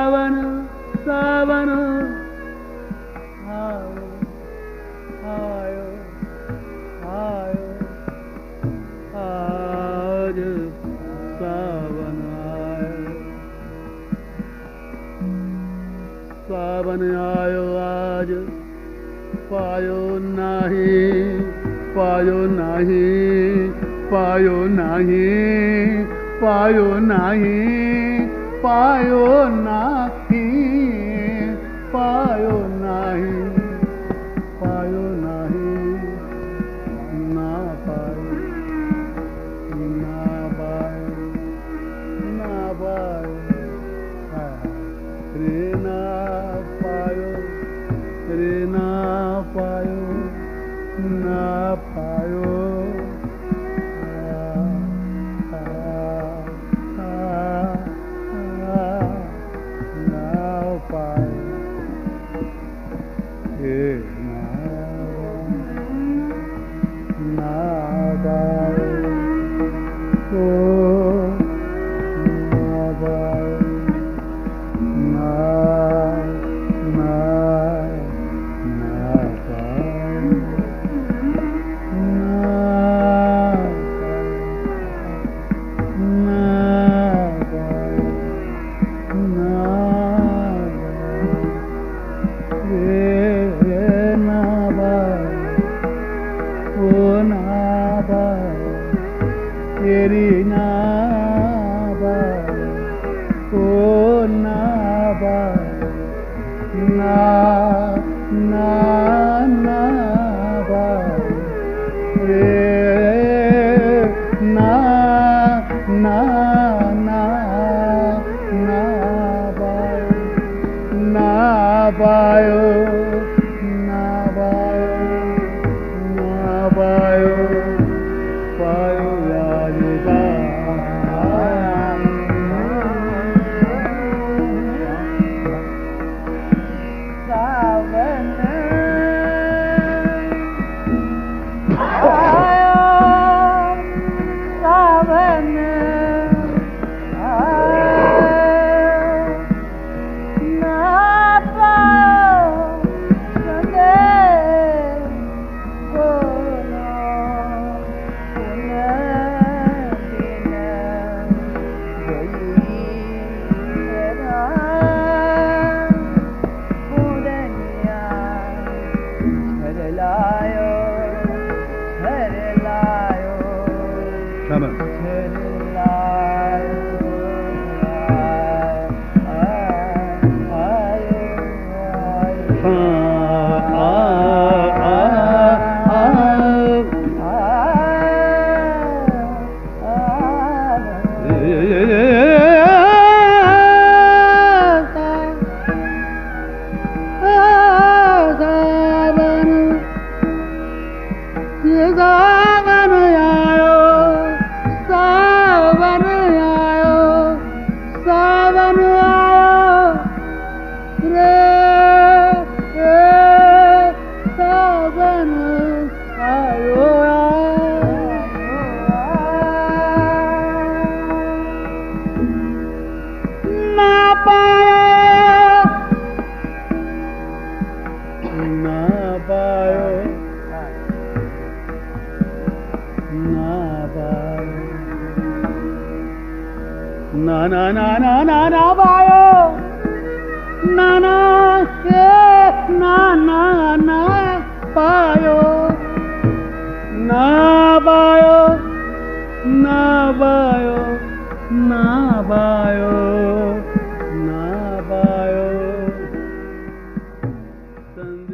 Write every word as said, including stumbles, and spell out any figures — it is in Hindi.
सावन सावन आयो आयो आयो आज सावन आयो सावन आयो आज पायो नाही पायो नाही पायो नाही पायो नाही पायो नाही पायो नाही पायो नाही ना पायो ना पायो ना पायो रे ना पायो रे ना पायो ना पायो na na na na na na bayo na na eh na na na bayo na bayo na bayo na bayo na bayo